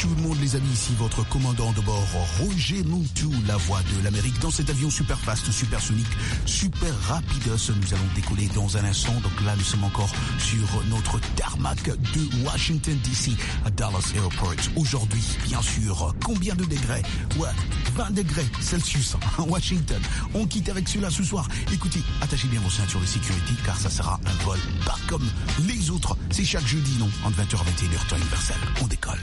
tout le monde les amis, ici votre commandant de bord Roger Montou, la voix de l'Amérique. Dans cet avion super fast, super sonique, super rapidos, nous allons décoller dans un instant. Donc là nous sommes encore sur notre tarmac de Washington DC à Dallas Airport. Aujourd'hui, bien sûr, combien de degrés? Ouais, 20 degrés Celsius à Washington. On quitte avec cela ce soir. Écoutez, attachez bien vos ceintures de sécurité car ça sera un vol pas comme les autres. C'est chaque jeudi, non, entre 20h et 21h, temps universel. On décolle.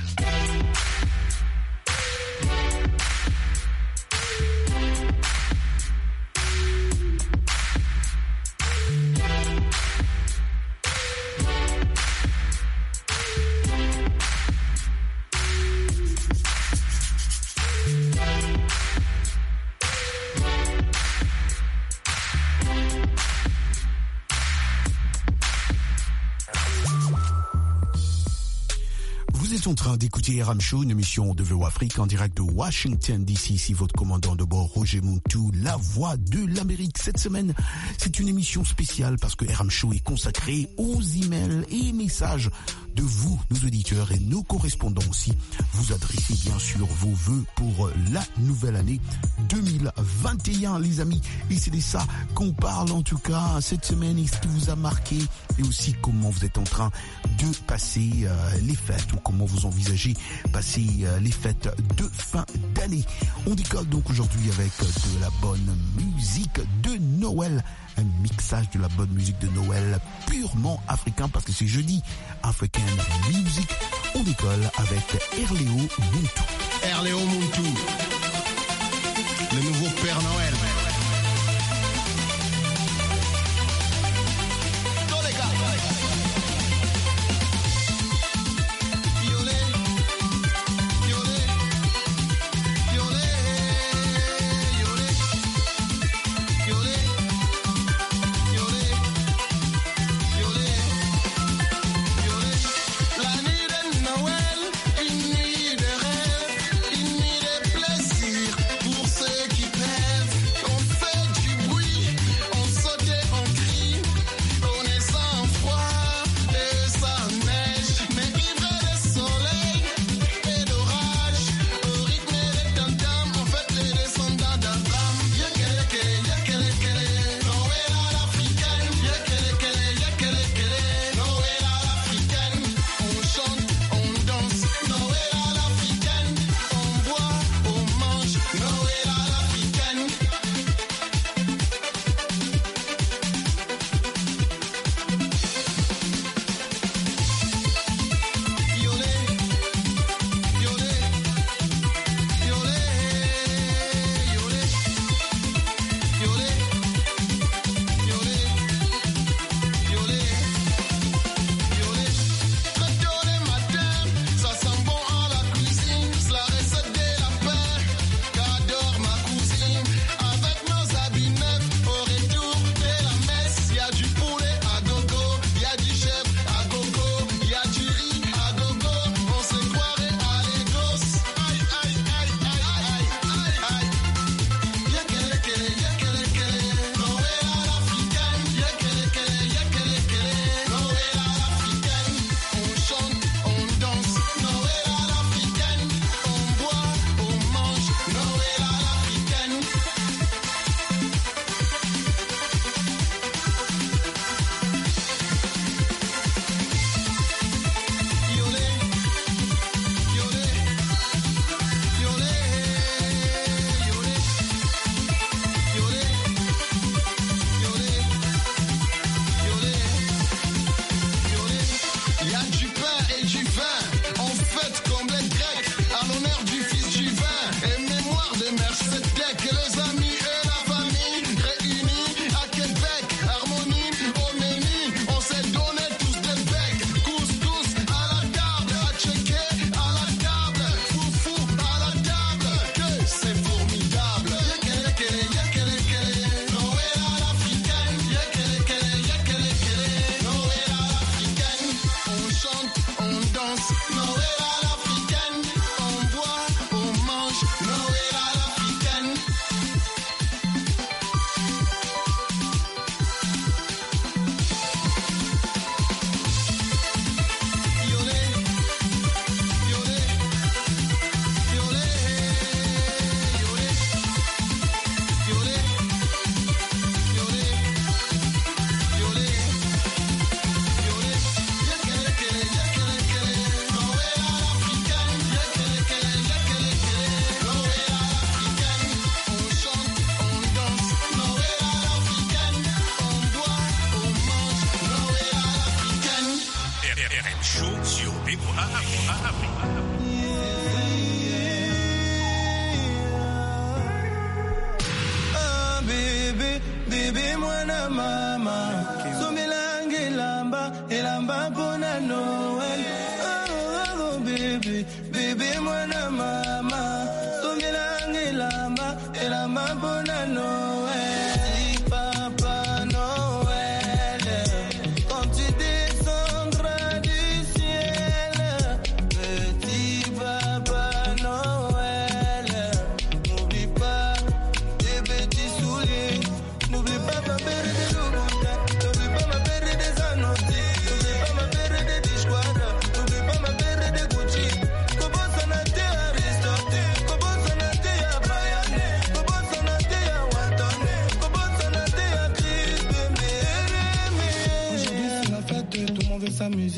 En train d'écouter RM Show, une émission de VO Afrique en direct de Washington DC. Ici votre commandant de bord Roger Montou, la voix de l'Amérique. Cette semaine, c'est une émission spéciale parce que RM Show est consacré aux emails et messages de vous, nos auditeurs et nos correspondants aussi. Vous adressez bien sûr vos vœux pour la nouvelle année 2021, les amis. Et c'est de ça qu'on parle en tout cas cette semaine et ce qui vous a marqué et aussi comment vous êtes en train de passer les fêtes ou comment vous envisagez passer les fêtes de fin d'année. On décolle donc aujourd'hui avec de la bonne musique de Noël, un mixage de la bonne musique de Noël purement africain parce que c'est jeudi African Music. On décolle avec Erléo Montou. Erléo Montou, le nouveau Père Noël.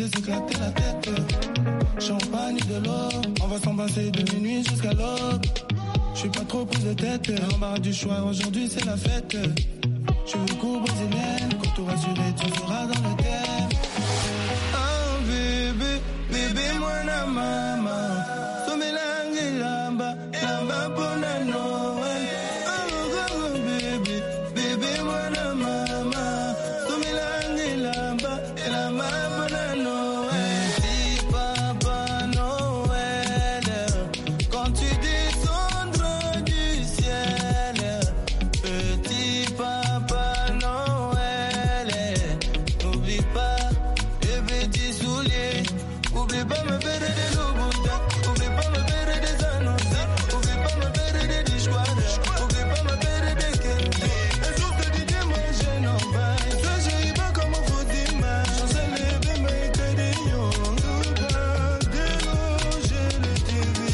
s'amuser, s'éclater la tête. Champagne de l'eau, on va s'embrasser de minuit jusqu'à l'aube. J'suis pas trop prise de tête, l'embarras du choix, aujourd'hui c'est la fête. J'suis le coup brésilienne, quand tout rassuré, tu seras dans le thème. Oh bébé, bébé moi na mama, somelangi lamba, lamba pona Noël. Oh bébé, bébé moi na mama, somelangi lamba, lamba pona Noël. Petit papa Noël, quand tu descendras du ciel, petit papa Noël, n'oublie pas les petits souliers, oublie pas me faire des loups-bouddha, oublie pas me faire des annonces, oublie pas me faire des discours, oublie pas me faire des quêtes. Et sauf que tu dis moi je n'en pas, toi j'ai pas comme on faut dire ma, j'en sais les bébés mais que des yon, tout pas déranger les TV.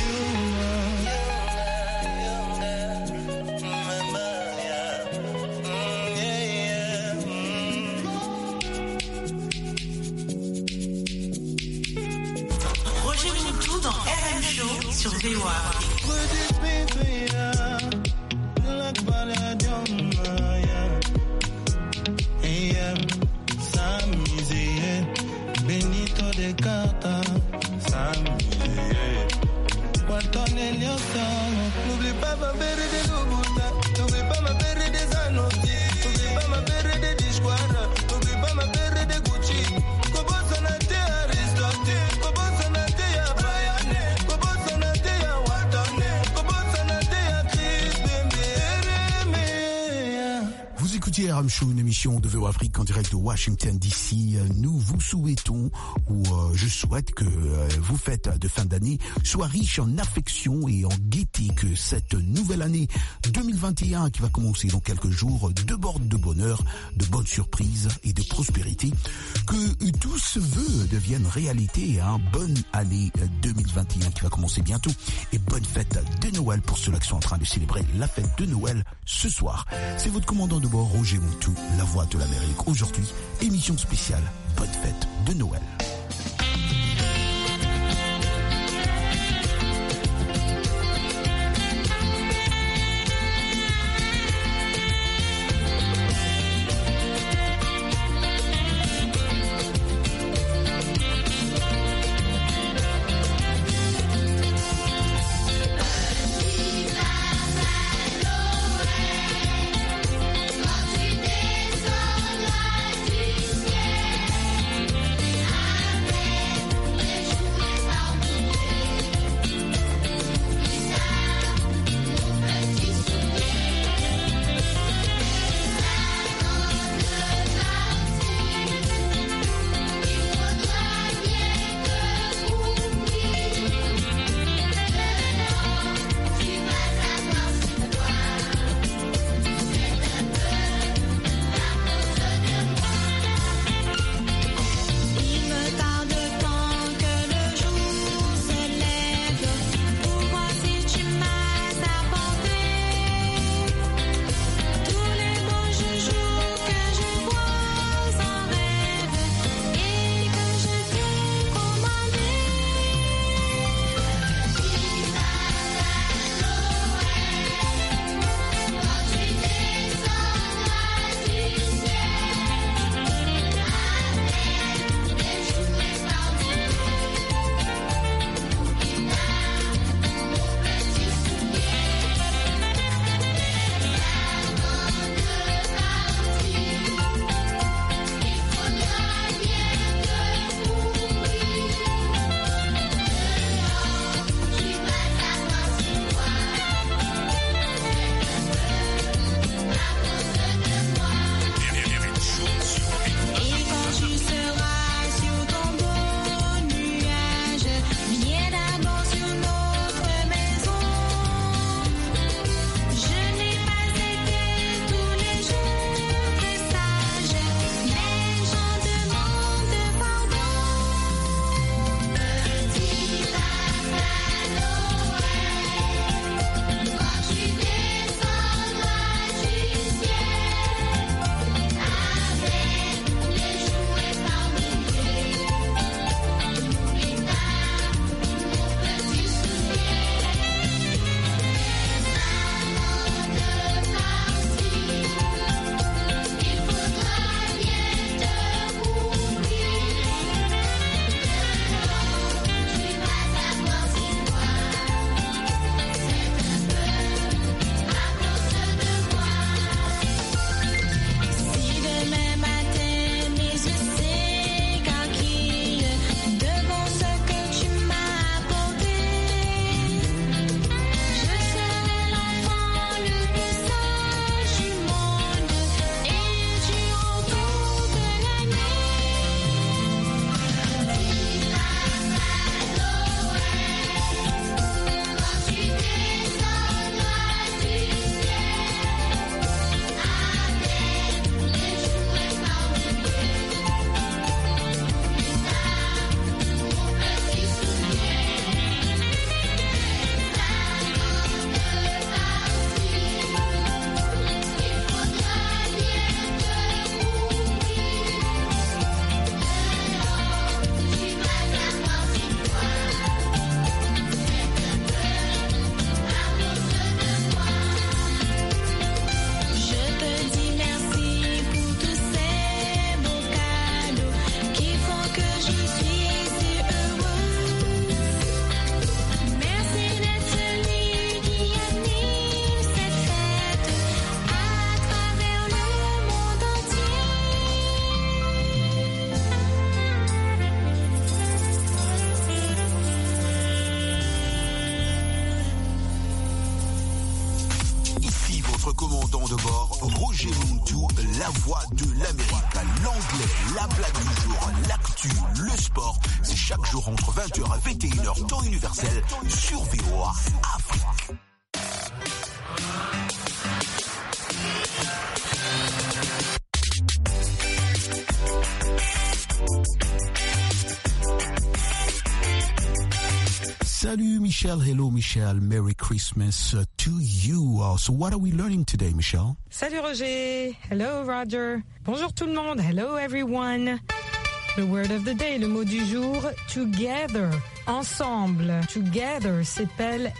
Roger Moutou dans RM Show sur VOA. Benito de Cata, n'oublie pas ma belle des Loubouta, n'oublie pas ma belle des Anotti, n'oublie pas ma belle des Disquara, n'oublie pas ma belle des Gucci. Kobo Sanate Aristote, Kobo Sanate ya Bayane, Kobo Sanate ya Watane, Kobo Sanate ya Chris Bembe. Vous écoutez RM Show, une émission de VOA Afrique en direct de Washington DC. Nous vous souhaitons, ou je souhaite que vos fêtes de fin d'année soient riches en affection et en gaieté, que cette nouvelle année 2021 qui va commencer dans quelques jours déborde de bonheur, de bonnes surprises et de prospérité, que tous ce vœux deviennent réalité. Bonne année 2021 qui va commencer bientôt et bonne fête de Noël pour ceux qui sont en train de célébrer la fête de Noël ce soir. C'est votre commandant de bord Roger Moutou, la voix de l'Amérique. Aujourd'hui, émission spéciale, bonne fête de Noël. Quand tu descendras du ciel, votre commandant de bord, Roger Montou, la voix de l'Amérique. L'anglais, la blague du jour, l'actu, le sport, c'est chaque jour entre 20h et 21h, temps universel, sur VOA Afrique. Salut Michel, hello Michel, Merry Christmas to you. So what are we learning today, Michel? Salut Roger, hello Roger, bonjour tout le monde, hello everyone. The word of the day, le mot du jour, together, ensemble. Together s'appelle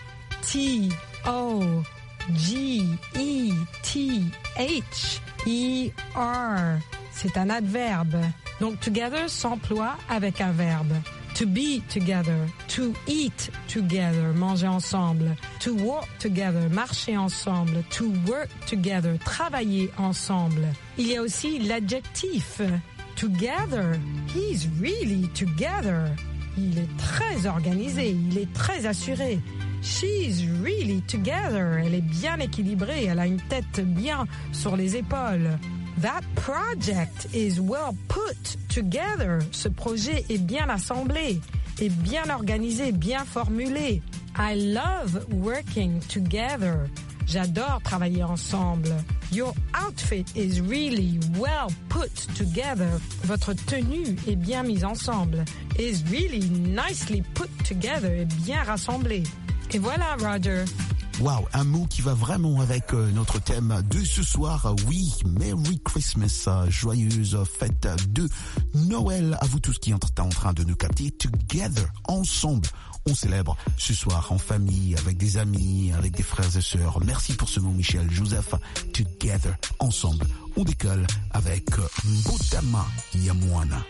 T-O-G-E-T-H-E-R. C'est un adverbe. Donc together s'emploie avec un verbe. To be together, to eat together, manger ensemble, to walk together, marcher ensemble, to work together, travailler ensemble. Il y a aussi l'adjectif together. He's really together. Il est très organisé, il est très assuré. She's really together. Elle est bien équilibrée, elle a une tête bien sur les épaules. That project is well put together. Ce projet est bien assemblé, est bien organisé, bien formulé. I love working together. J'adore travailler ensemble. Your outfit is really well put together. Votre tenue est bien mise ensemble. Is really nicely put together. Est bien rassemblée. Et voilà, Roger. Wow, un mot qui va vraiment avec notre thème de ce soir. Oui, Merry Christmas, joyeuse fête de Noël à vous tous qui êtes en train de nous capter. Together, ensemble, on célèbre ce soir en famille, avec des amis, avec des frères et sœurs. Merci pour ce mot, Michel, Joseph. Together, ensemble, on décolle avec Mbotama Yamwana.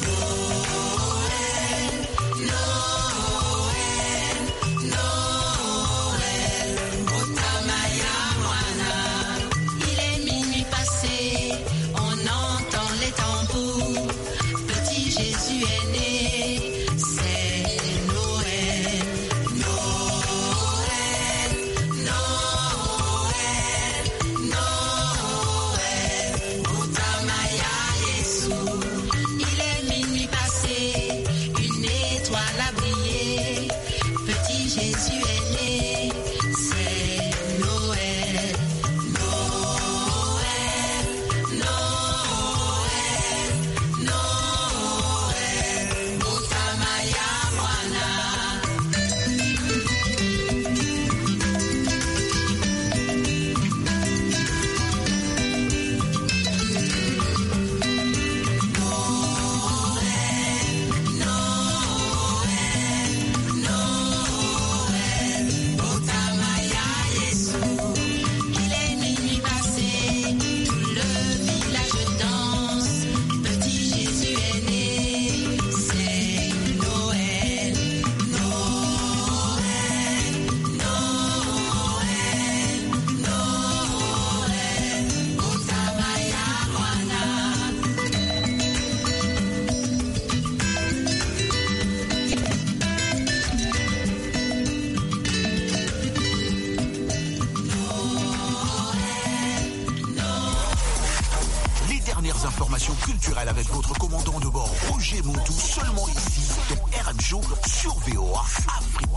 Informations culturelles avec votre commandant de bord Roger Montou, seulement ici dans RM Show sur VOA Afrique.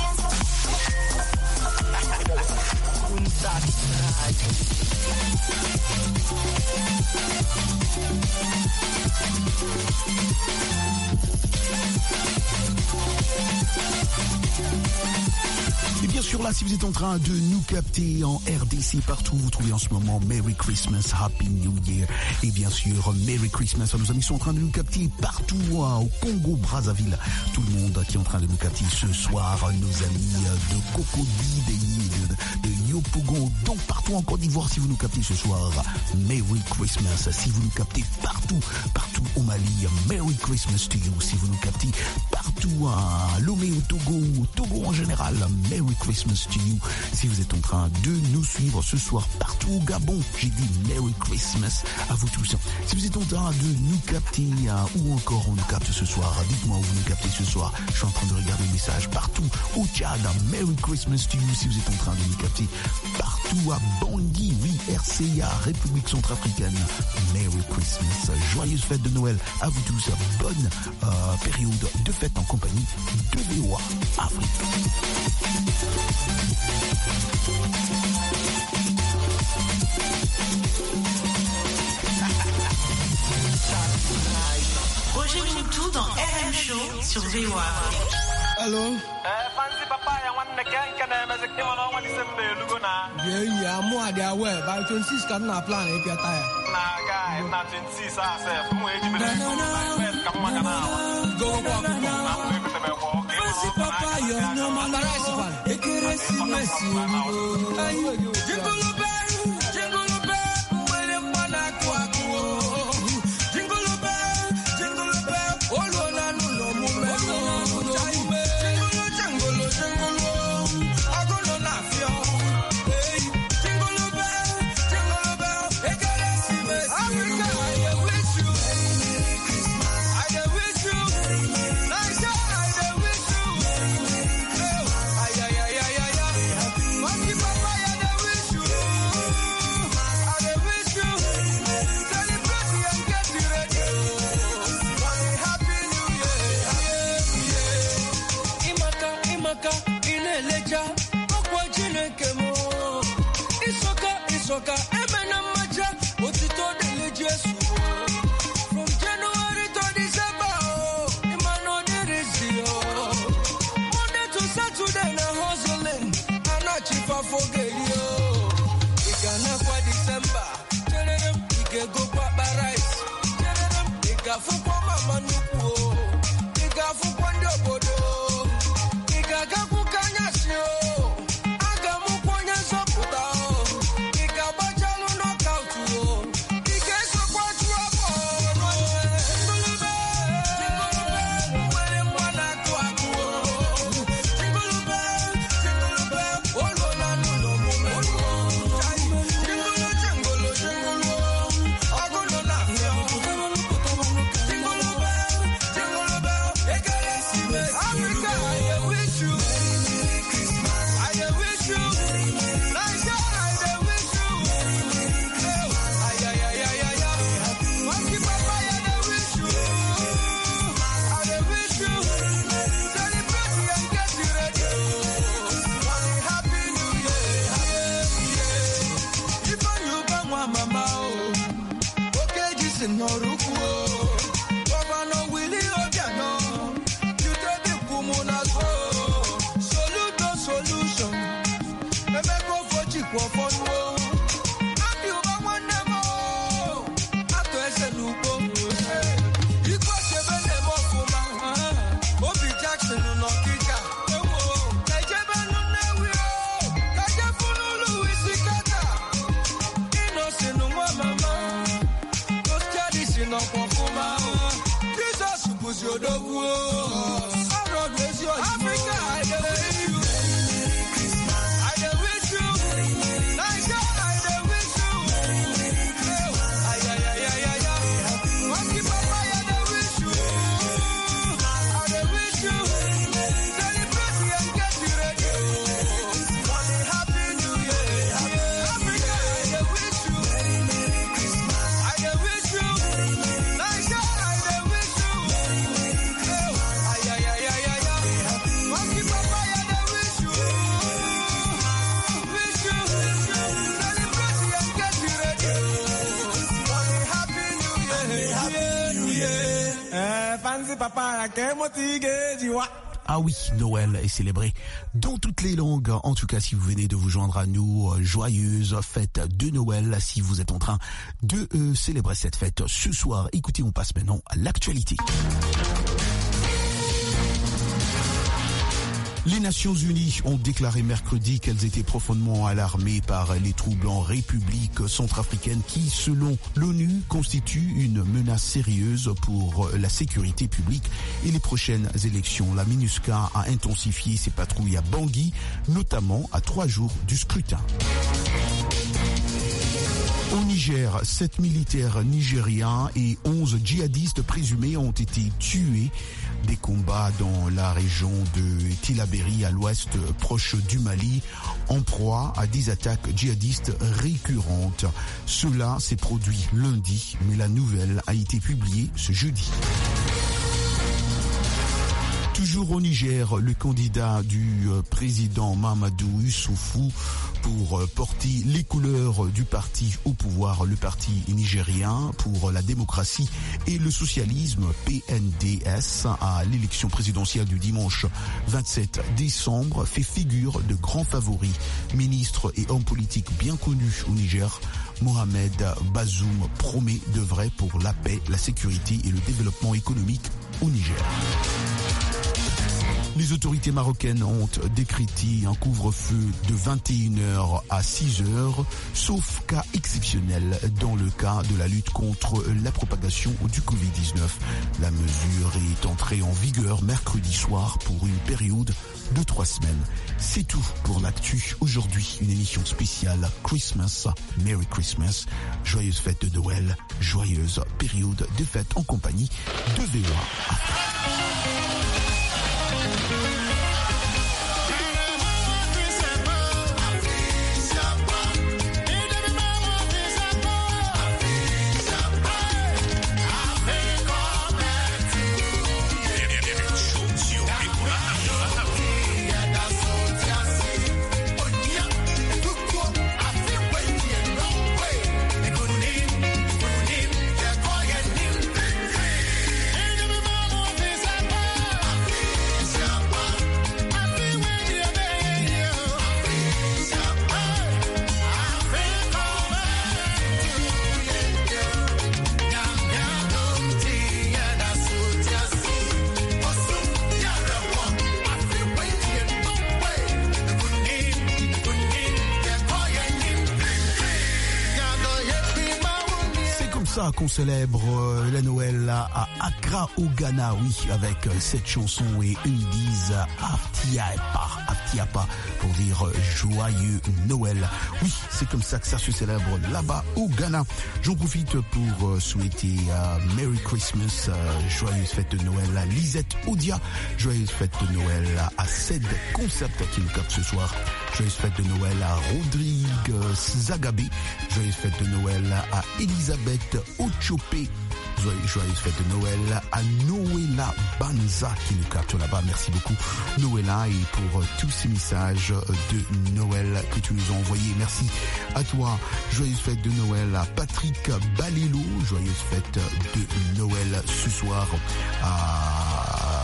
Et bien sûr là, si vous êtes en train de nous capter en RDC partout, vous trouvez en ce moment Merry Christmas, Happy New Year. Et bien sûr, Merry Christmas à nos amis qui sont en train de nous capter partout au Congo, Brazzaville. Tout le monde qui est en train de nous capter ce soir, nos amis de Cocody, de Yopougon, donc partout en Côte d'Ivoire, si vous nous captez ce soir, Merry Christmas. Si vous nous captez partout au Mali, Merry Christmas to you. Si vous nous captez partout à Lomé, au Togo en général, Merry Christmas to you. Si vous êtes en train de nous suivre ce soir partout au Gabon, j'ai dit Merry Christmas à vous tous. Si vous êtes en train de nous capter, où encore on nous capte ce soir, dites-moi où vous nous captez ce soir. Je suis en train de regarder les messages partout au Tchad, Merry Christmas to you. Si vous êtes en train de nous capter partout à Bangui, oui, RCA, République centrafricaine. Merry Christmas, joyeuse fête de Noël à vous tous, bonne période de fête en compagnie de VOA Afrique. Roger Moutou dans RM Show sur VOA. Allô? Fancy papa ya wanna can mezeke wana wani sembe lugona. Yeah, moi dia we by 26 kan na plan e pia tire. Na guy na 26 self mo eji be come makana. Go Na Fancy papa yo no malarize fan. Ekeresi mesi. Jingle bell, wele mwana kwa kwa. Jingle bell, olona nulo mumelo. Isoka emena maja otito dele Jesu from January to December imano deresio Monday to Saturday na hustling anachi fa fogelio igana kwa December tererem igego kwa barais tererem igafu kwa mama nuku igafu kwa ndobodo igaga kukanya sio Ah oui, Noël est célébré dans toutes les langues. En tout cas, si vous venez de vous joindre à nous, joyeuse fête de Noël. Si vous êtes en train de célébrer cette fête ce soir, écoutez, on passe maintenant à l'actualité. Les Nations Unies ont déclaré mercredi qu'elles étaient profondément alarmées par les troubles en République centrafricaine qui, selon l'ONU, constituent une menace sérieuse pour la sécurité publique et les prochaines élections. La MINUSCA a intensifié ses patrouilles à Bangui, notamment à 3 jours du scrutin. Au Niger, 7 militaires nigériens et 11 djihadistes présumés ont été tués. Des combats dans la région de Tillabéri à l'ouest proche du Mali en proie à des attaques djihadistes récurrentes. Cela s'est produit lundi, mais la nouvelle a été publiée ce jeudi. Toujours au Niger, le candidat du président Mahamadou Issoufou pour porter les couleurs du parti au pouvoir, le parti nigérien pour la démocratie et le socialisme, PNDS, à l'élection présidentielle du dimanche 27 décembre, fait figure de grand favori. Ministre et homme politique bien connu au Niger, Mohamed Bazoum promet d'œuvrer pour la paix, la sécurité et le développement économique au Niger. Les autorités marocaines ont décrété un couvre-feu de 21h à 6h, sauf cas exceptionnel dans le cas de la lutte contre la propagation du Covid-19. La mesure est entrée en vigueur mercredi soir pour une période de 3 semaines. C'est tout pour l'actu. Aujourd'hui, une émission spéciale Christmas, Merry Christmas, joyeuse fête de Noël, joyeuse période de fête en compagnie de VOA. Qu'on célèbre la Noël à Accra au Ghana, oui, avec cette chanson et ils disent Aftiapa pour dire joyeux Noël. Oui, c'est comme ça que ça se célèbre là-bas au Ghana. J'en profite pour souhaiter Merry Christmas, joyeuse fête de Noël à Lisette Odia, joyeuse fête de Noël à Ced Concept qui nous capte ce soir, joyeuse fête de Noël à Rodrigue Zagabé, joyeuse fête de Noël à Elisabeth Ochopé, joyeuse fête de Noël à Noëlla Banza qui nous capte là-bas. Merci beaucoup Noëlla et pour tous ces messages de Noël que tu nous as envoyés. Merci à toi. Joyeuse fête de Noël à Patrick Balélo. Joyeuse fête de Noël ce soir à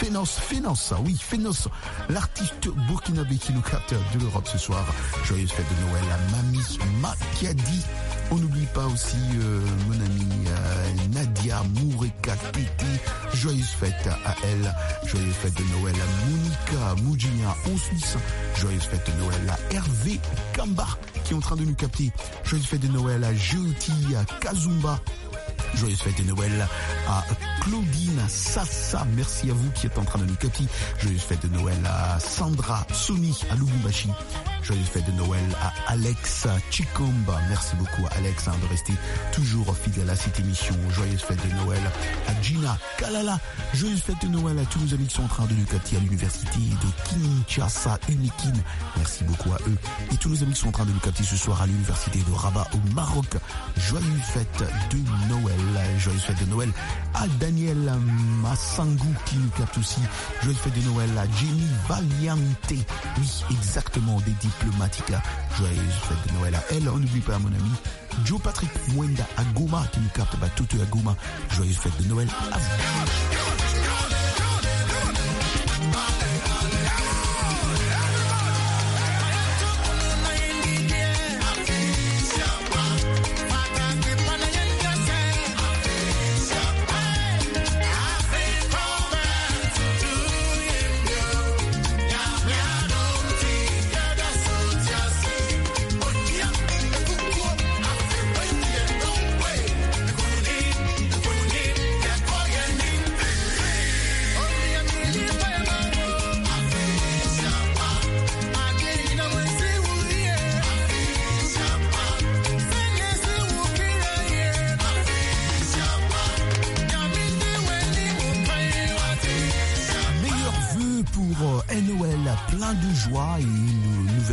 Fénos, l'artiste burkinabé qui nous capte de l'Europe ce soir. Joyeuse fête de Noël à Mami Makiadi. On n'oublie pas aussi mon amie Nadia Moureka Titi. Joyeuse fête à elle. Joyeuse fête de Noël à Monica Moudjina en Suisse. Joyeuse fête de Noël à Hervé Kamba qui est en train de nous capter. Joyeuse fête de Noël à Jeoti à Kazumba. Joyeuse fête de Noël à Claudine Sassa, merci à vous qui êtes en train de nous capter. Joyeuse fête de Noël à Sandra Soni à Lubumbashi. Joyeuse fête de Noël à Alex Chikomba, merci beaucoup à Alex de rester toujours fidèle à cette émission. Joyeuse fête de Noël à Gina Kalala. Joyeuse fête de Noël à tous nos amis qui sont en train de nous capter à l'université de Kinshasa Unikin, merci beaucoup à eux. Et tous nos amis qui sont en train de nous capter ce soir à l'université de Rabat au Maroc. Joyeuse fête de Noël. Joyeuse fête de Noël à Daniel Massangou qui nous capte aussi. Joyeuse fête de Noël à Jenny Valiante. Oui, exactement, des Diplomatica. Joyeuse fête de Noël à elle. On n'oublie pas mon ami Joe Patrick Mwenda à Goma qui nous capte Toto à Goma. Joyeuse fête de Noël à vous.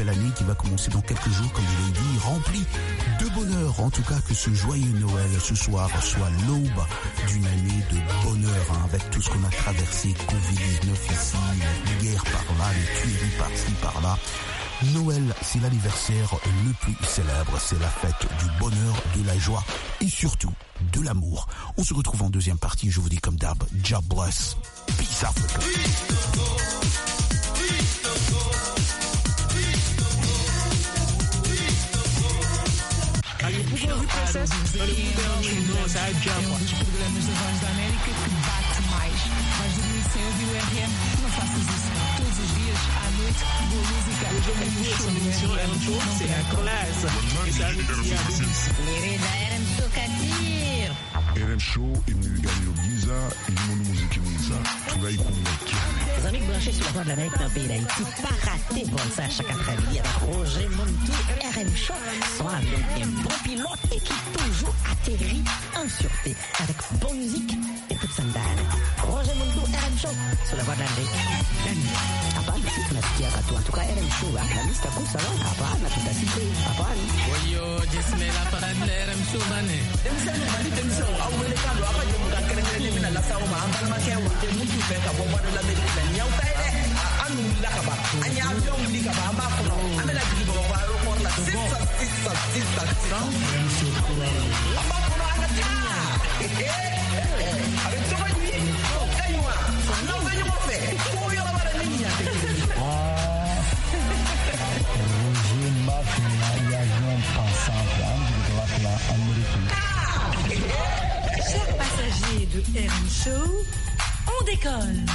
nouvelle année qui va commencer dans quelques jours, comme je l'ai dit, remplie de bonheur. En tout cas, que ce joyeux Noël ce soir soit l'aube d'une année de bonheur, hein, avec tout ce qu'on a traversé, Covid-19 ici, les guerres par là, les tueries par-ci, par-là. Noël, c'est l'anniversaire le plus célèbre, c'est la fête du bonheur, de la joie et surtout de l'amour. On se retrouve en deuxième partie, je vous dis comme d'hab, God bless, peace Africa. C'est la classe. RM Show imulingani Giza ilimo muziki mwiza tunaikumbatiana. Les amis branchés sur la voie de l'Amérique dans le pays d'Haïti, pas raté pour ça chaque après-midi avec Roger Montou, RM Show, son avion qui est un bon pilote et qui toujours atterrit en sûreté avec bonne musique et toute sandale. Roger Montou, RM Show, sur la voie de l'Amérique. La nuit. Hapana, tunasikia katu. En tout cas, RM Show, la nuit, c'est cool, ça va? Hapana, tutasikia. Hapana. Oyo, jismela para de RM Show, bane. Chers passagers de RM Show, on décolle.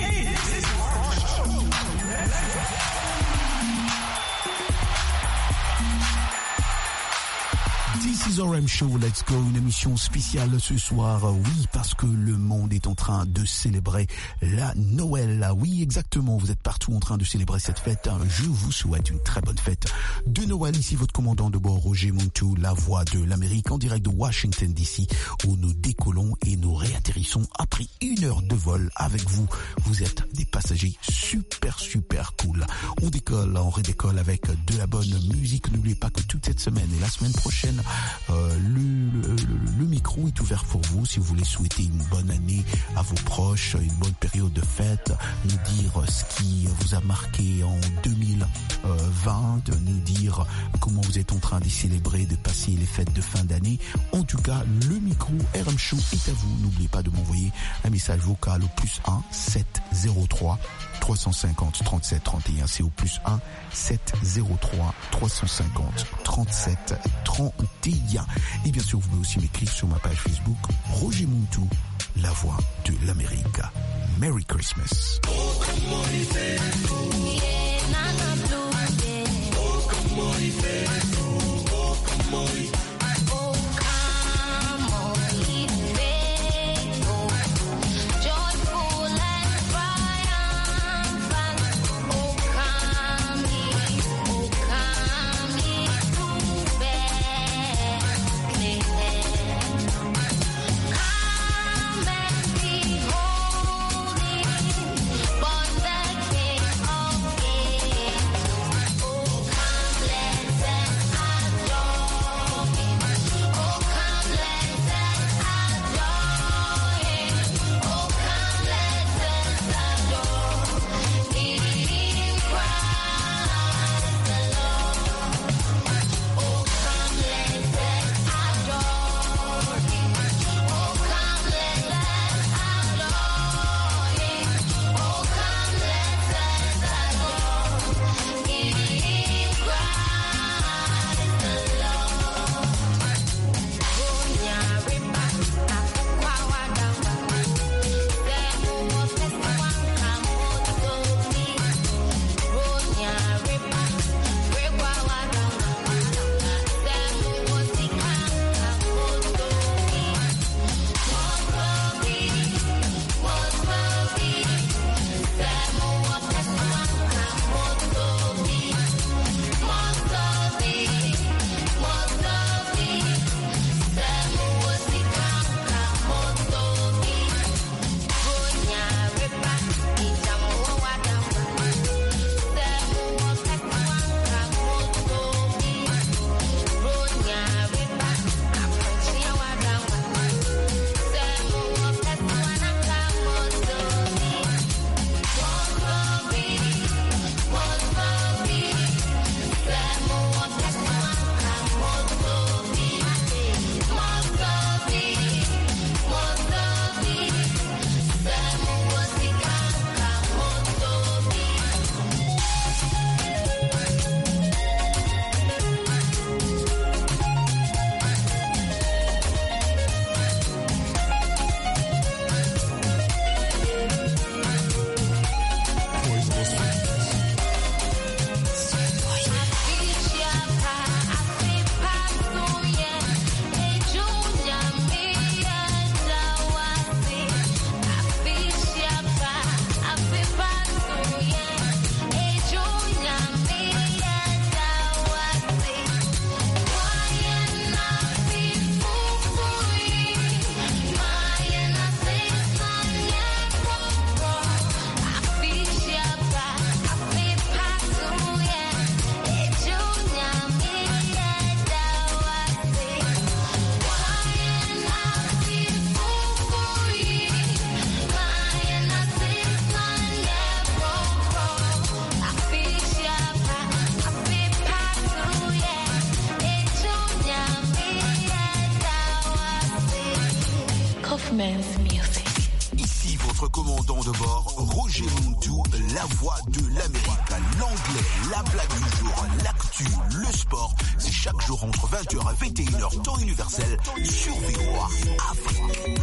This is RM Show, let's go, une émission spéciale ce soir, oui, parce que le monde est en train de célébrer la Noël, oui, exactement, vous êtes partout en train de célébrer cette fête, je vous souhaite une très bonne fête de Noël, ici votre commandant de bord, Roger Montou, la voix de l'Amérique, en direct de Washington DC, où nous décollons et nous réatterrissons après 1 heure de vol avec vous, vous êtes des passagers super cool, on décolle, on redécolle avec de la bonne musique, n'oubliez pas que toute cette semaine et la semaine prochaine, le micro est ouvert pour vous si vous voulez souhaiter une bonne année à vos proches, une bonne période de fête, nous dire ce qui vous a marqué en 2020, nous dire comment vous êtes en train de célébrer, de passer les fêtes de fin d'année. En tout cas, le micro RM Show est à vous. N'oubliez pas de m'envoyer un message vocal au +1 703 350 37 31. C'est au +1 703 350 37 31. Et bien sûr, vous pouvez aussi m'écrire sur ma page Facebook, Roger Montou, la voix de l'Amérique. Merry Christmas. Men's Music. Ici votre commandant de bord, Roger Muntu, la voix de l'Amérique. L'anglais, la blague du jour, l'actu, le sport. C'est chaque jour entre 20h et 21h, temps universel, sur VOA Afrique.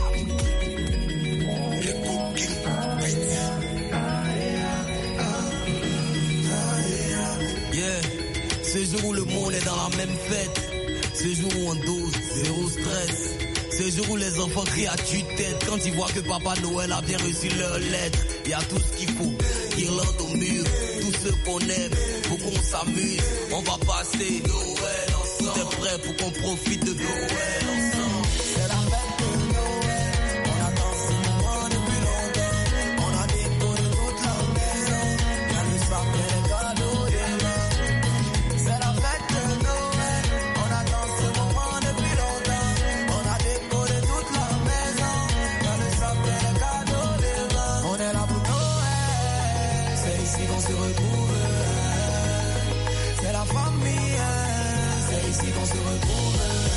Yeah, ce jour où le monde est dans la même fête. Ce jour où on dose, zéro stress. Ce jour où les enfants crient à tue-tête quand ils voient que Papa Noël a bien reçu leur lettre. Il y a tout ce qu'il faut, guirlande au mur, tout ce qu'on aime, faut qu'on s'amuse. On va passer Noël ensemble. Tout est prêt pour qu'on profite de Noël ensemble. C'est la fête de Noël, on attend ce moment depuis longtemps. On a décoré toute la maison, il y a le sapin, les cadeaux demain. C'est la fête de Noël, on attend ce moment depuis longtemps. On a décoré toute la maison, il y a le sapin, les cadeaux demain. On est là pour Noël, c'est ici qu'on se retrouve. C'est la famille, c'est ici qu'on se retrouve.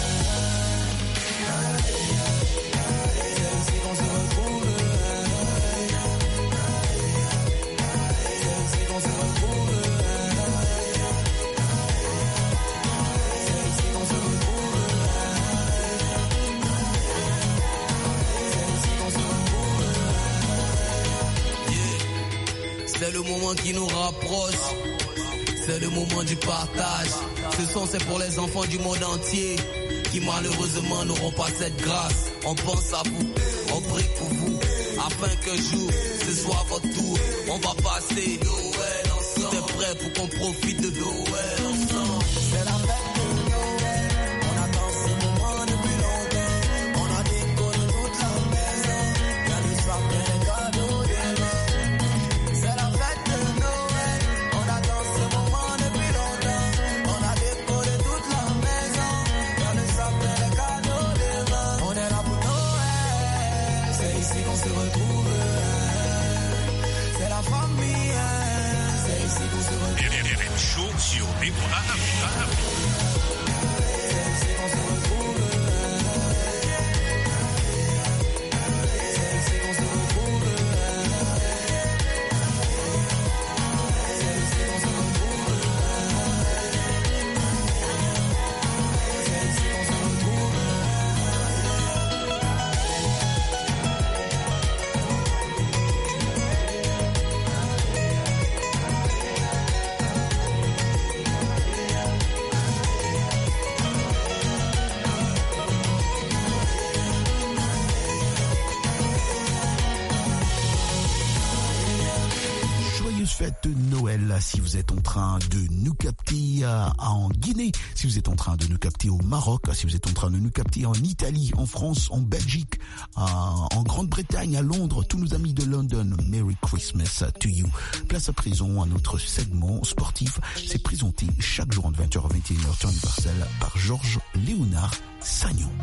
C'est le moment qui nous rapproche, c'est le moment du partage. Ce son c'est pour les enfants du monde entier qui malheureusement n'auront pas cette grâce. On pense à vous, on prie pour vous, afin qu'un jour ce soit votre tour. On va passer Noël ensemble. Tout est prêt pour qu'on profite de Noël ensemble. C'est la fête de Noël, on attend ce moment depuis longtemps. On a décoré toute la maison, il y a le sapin, les cadeaux demain. C'est la fête de Noël, on attend ce moment depuis longtemps. On a décoré toute la maison, il y a le sapin, les cadeaux demain. On est là pour Noël, c'est ici qu'on se retrouve. C'est la famille, c'est ici qu'on se retrouve. Chaud sur VOA Afrique. Fête de Noël si vous êtes en train de nous capter en Guinée, si vous êtes en train de nous capter au Maroc, si vous êtes en train de nous capter en Italie, en France, en Belgique, en Grande-Bretagne, à Londres, tous nos amis de London, Merry Christmas to you. Place à présent à notre segment sportif, c'est présenté chaque jour entre 20h à 21h temps universel par Georges Léonard Sagnon.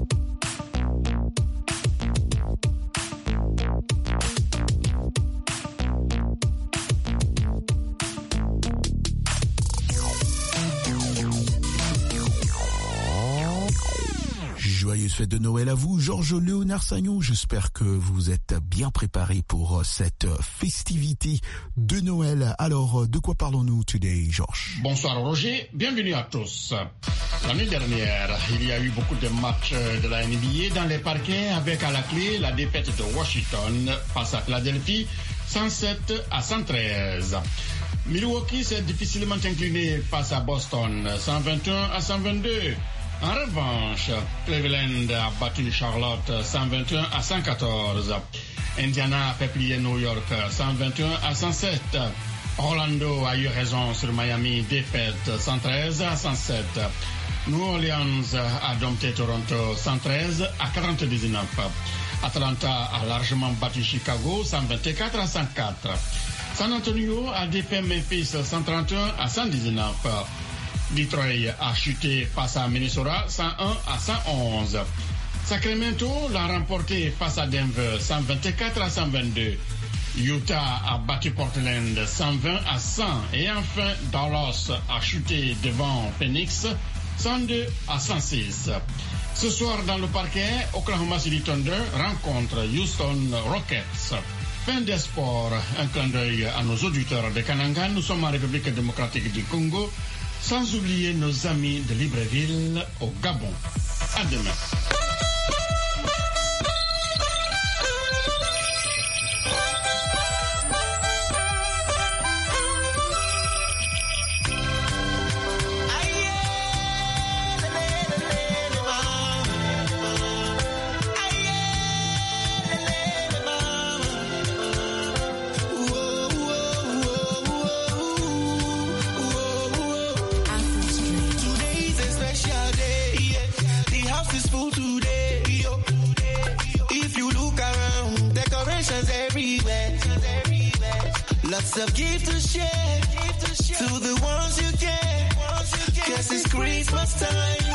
Joyeuse fête de Noël à vous, Georges Léonard Sagnon. J'espère que vous êtes bien préparés pour cette festivité de Noël. Alors, de quoi parlons-nous today, Georges? Bonsoir Roger, bienvenue à tous. L'année dernière, il y a eu beaucoup de matchs de la NBA dans les parquets avec à la clé la défaite de Washington face à Philadelphie, 107-113. Milwaukee s'est difficilement incliné face à Boston, 121-122. En revanche, Cleveland a battu Charlotte 121-114. Indiana a fait plier New York 121-107. Orlando a eu raison sur Miami, défaite 113-107. New Orleans a dompté Toronto 113-99. Atlanta a largement battu Chicago 124-104. San Antonio a défait Memphis 131-119. Detroit a chuté face à Minnesota 101-111. Sacramento l'a remporté face à Denver 124-122. Utah a battu Portland 120-100. Et enfin, Dallas a chuté devant Phoenix 102-106. Ce soir dans le parquet, Oklahoma City Thunder rencontre Houston Rockets. Fin des sports, un clin d'œil à nos auditeurs de Kananga. Nous sommes en République démocratique du Congo, sans oublier nos amis de Libreville au Gabon. À demain. Lots of gifts to share to the ones you can, 'cause it's Christmas time.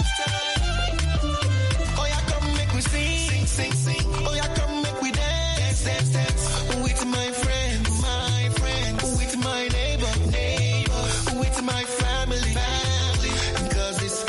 Oh yeah, come make we sing, sing, sing. Oh yeah, come make we dance, dance, dance. With my friends, with my neighbor, with my family, 'cause it's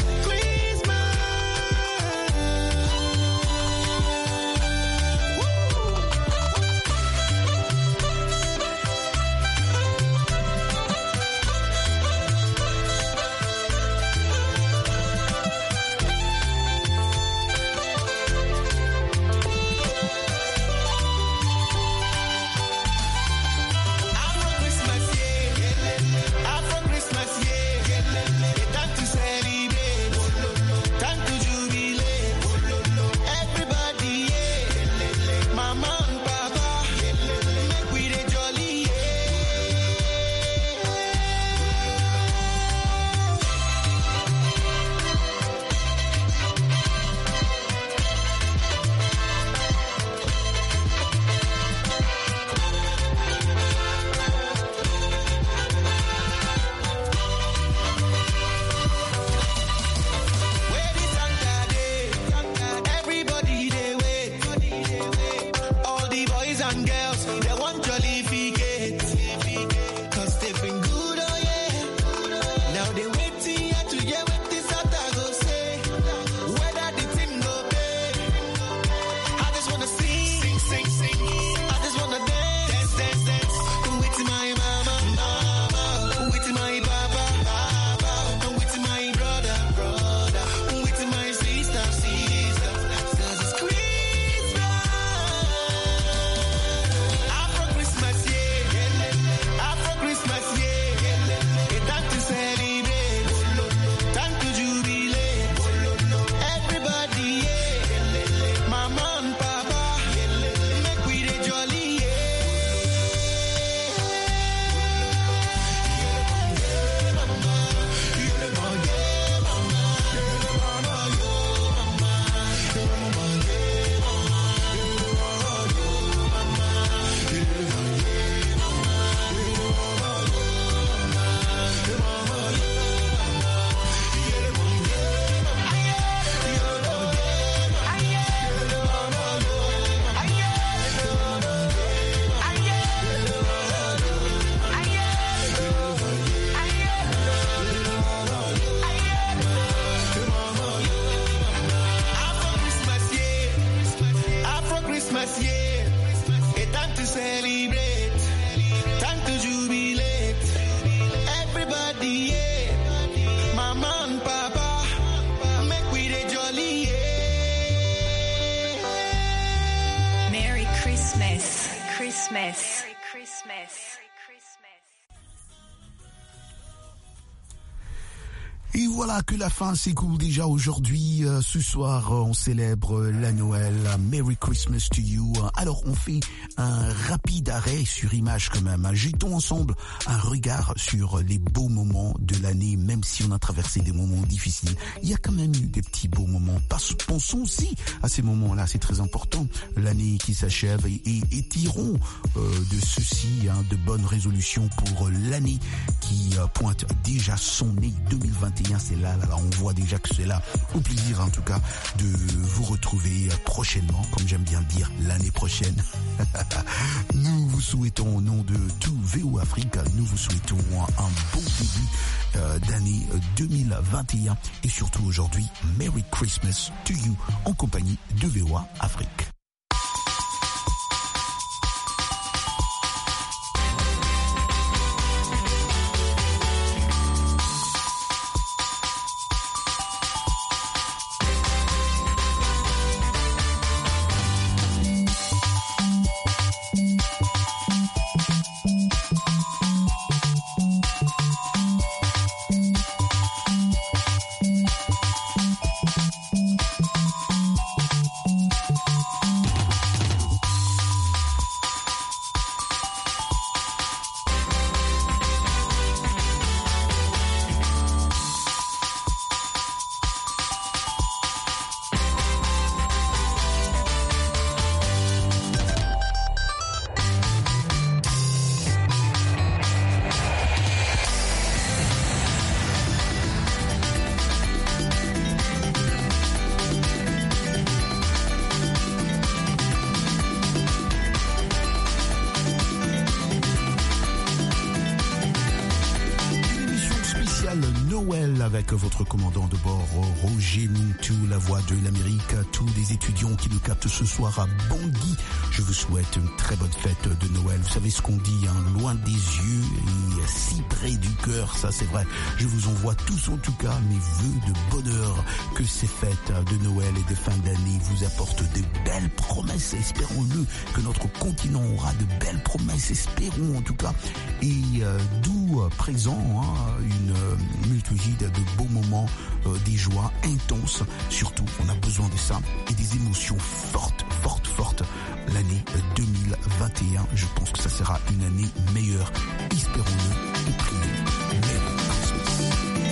Et voilà que la fin s'écoule déjà aujourd'hui. Ce soir, on célèbre la Noël. Merry Christmas to you. Alors, on fait un rapide arrêt sur image quand même. Jetons ensemble un regard sur les beaux moments de l'année, même si on a traversé des moments difficiles. Il y a quand même eu des petits beaux moments. Pensons aussi à ces moments-là, c'est très important. L'année qui s'achève et tirons de ceci de bonnes résolutions pour l'année qui pointe déjà son nez 2021. 2021, c'est là, on voit déjà que c'est là. Au plaisir en tout cas de vous retrouver prochainement, comme j'aime bien dire, l'année prochaine. Nous vous souhaitons au nom de tout VO Afrique, nous vous souhaitons un bon début d'année 2021 et surtout aujourd'hui, Merry Christmas to you en compagnie de VOA Afrique. Avec votre commandant de bord, Roger Muntu, la voix de l'Amérique, à tous les étudiants qui nous captent ce soir à Bangui. Je vous souhaite une très bonne fête de Noël. Vous savez ce qu'on dit, hein, loin des yeux et si près du cœur, ça c'est vrai. Je vous envoie tous en tout cas mes vœux de bonheur, que ces fêtes de Noël et de fin d'année vous apportent de belles promesses. Espérons-le, que notre continent aura de belles promesses, espérons en tout cas. Et d'où présent une multitude de beaux moments, des joies intenses. Surtout, on a besoin de ça et des émotions fortes. L'année 2021, je pense que ça sera une année meilleure. Espérons-le et prions. Merry Christmas.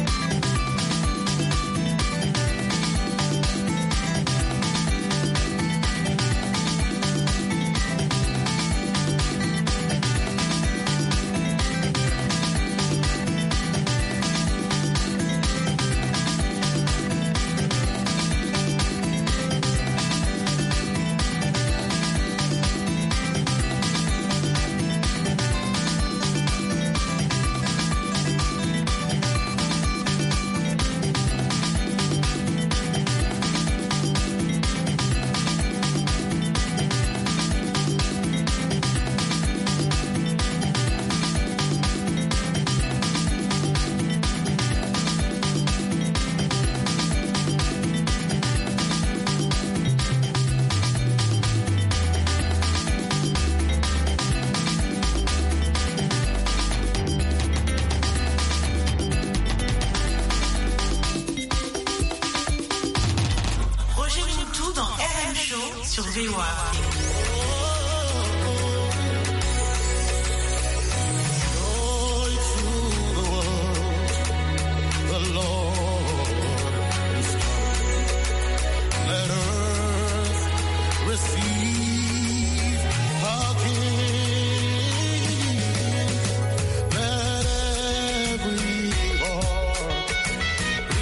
sur VOA.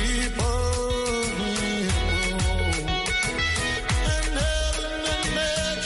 Let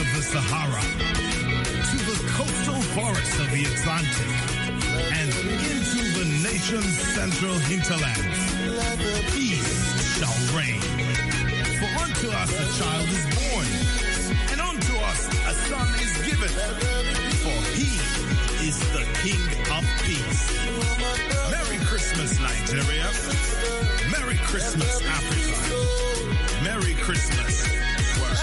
of the Sahara, to the coastal forests of the Atlantic, and into the nation's central hinterlands. Peace shall reign. For unto us a child is born, and unto us a son is given. For he is the King of Peace. Merry Christmas, Nigeria. Merry Christmas, Africa. Merry Christmas, world.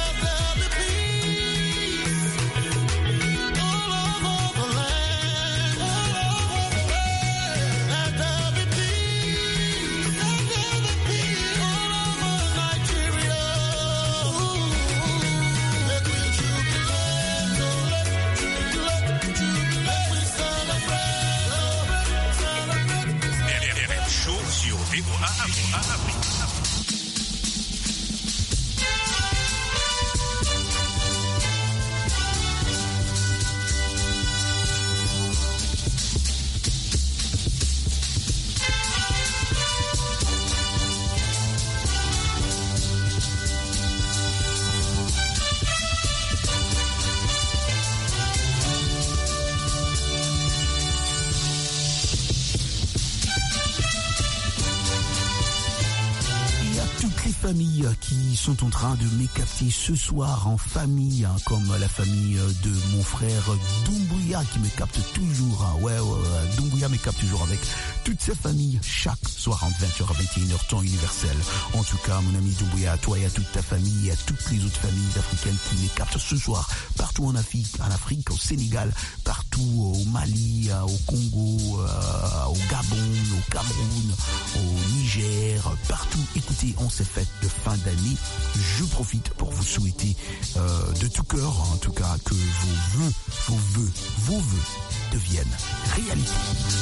Familles qui sont en train de m'écapter ce soir en famille, hein, comme la famille de mon frère Doumbouya qui me capte toujours. Hein. Ouais, Doumbouya me capte toujours avec toute sa famille chaque soir entre 20h à 21h, temps universel. En tout cas, mon ami Doumbouya, à toi et à toute ta famille et à toutes les autres familles africaines qui me captent ce soir, partout en Afrique, au Sénégal, partout au Mali, au Congo, au Gabon, au Cameroun, au Niger, partout. Écoutez, on s'est fait de fin d'année. Je profite pour vous souhaiter de tout cœur, en tout cas, que vos vœux deviennent réalité.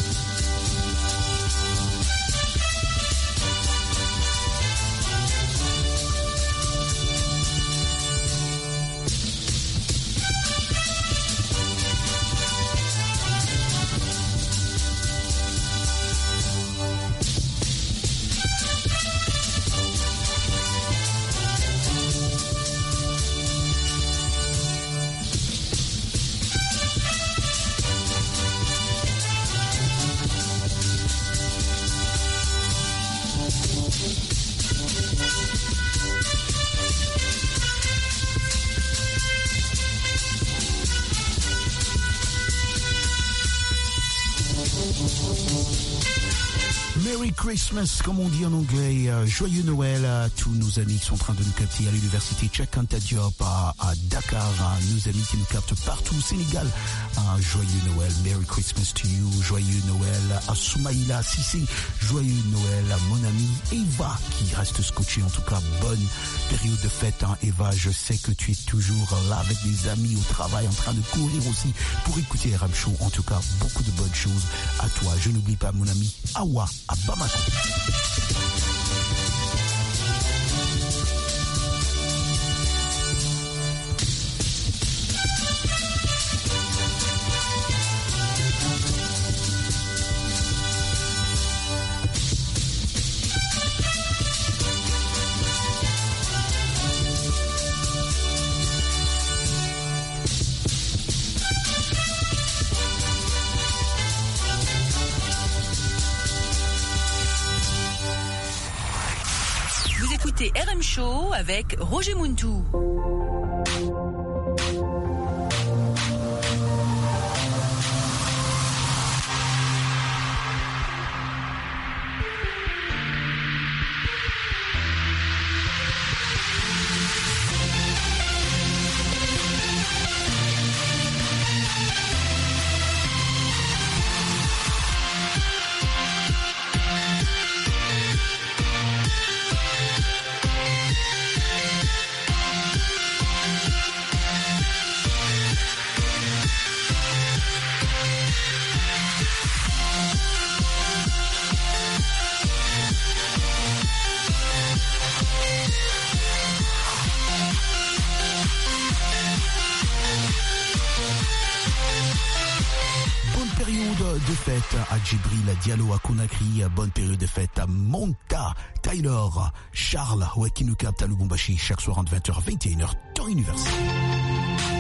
Merry Christmas, comme on dit en anglais. Joyeux Noël à tous nos amis qui sont en train de nous capter à l'université Cheikh Anta Diop à Dakar, à nos amis qui nous captent partout au Sénégal. Joyeux Noël, Merry Christmas to you. Joyeux Noël à Soumaïla Sissé. Joyeux Noël à mon ami Eva qui reste scotchée. En tout cas, bonne période de fête, hein, Eva. Je sais que tu es toujours là avec des amis au travail en train de courir aussi pour écouter RM Show. En tout cas, beaucoup de bonnes choses à toi. Je n'oublie pas mon ami Awa à Bamako. RM Show avec Roger Muntou. de fête à Djibril Diallo à Conakry. Bonne période de fête à Monta, Tyler, Charles, qui nous capte à Lubumbashi chaque soir entre 20h et 21h, temps universel.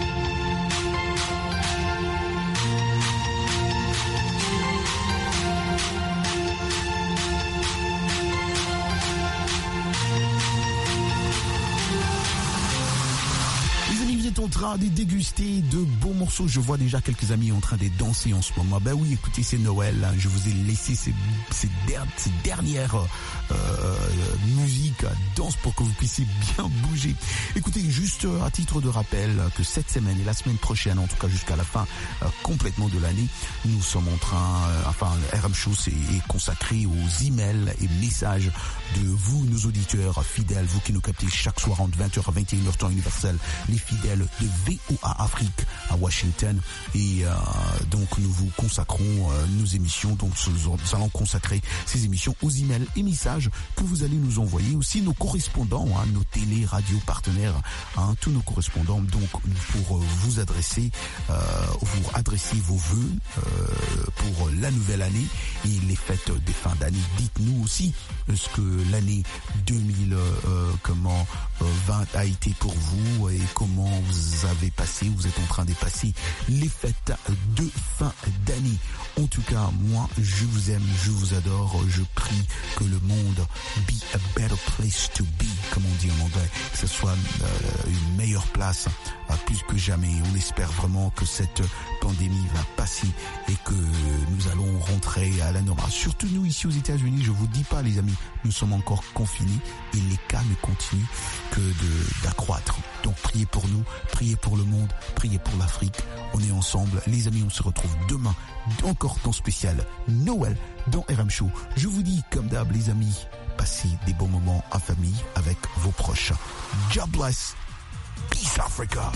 êtes en train de déguster de beaux morceaux. Je vois déjà quelques amis en train de danser en ce moment. Ben oui, écoutez, c'est Noël. Je vous ai laissé ces dernières musiques, danse pour que vous puissiez bien bouger. Écoutez, juste à titre de rappel que cette semaine et la semaine prochaine, en tout cas jusqu'à la fin complètement de l'année, nous sommes en train, RM Show est consacré aux emails et messages de vous, nos auditeurs fidèles, vous qui nous captez chaque soir entre 20h à 21h temps universel, les fidèles de VOA Afrique à Washington. Et donc nous vous consacrons nos émissions. Donc nous allons consacrer ces émissions aux emails et messages que vous allez nous envoyer. Aussi nos correspondants, nos télé, radio partenaires, tous nos correspondants. Donc pour vous adresser vos vœux pour la nouvelle année et les fêtes des fins d'année. Dites-nous aussi ce que l'année 2020 a été pour vous et comment vous avez passé, vous êtes en train de passer les fêtes de fin d'année. En tout cas, moi, je vous aime, je vous adore, je prie que le monde be a better place to be, comme on dit en anglais, que ce soit une meilleure place plus que jamais. On espère vraiment que cette pandémie va passer et que nous allons rentrer à la normale. Surtout nous ici aux États-Unis, je vous dis pas les amis, nous sommes encore confinés et les cas ne continuent que d'accroître. Donc priez pour nous, priez pour le monde, priez pour l'Afrique. On est ensemble, les amis, on se retrouve demain, encore temps spécial Noël dans RM Show. Je vous dis comme d'hab les amis, passez des bons moments en famille avec vos proches. God bless. Peace Africa.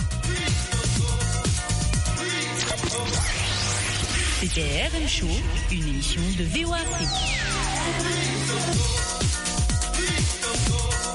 C'était RM Show, une émission de VOA Afrique.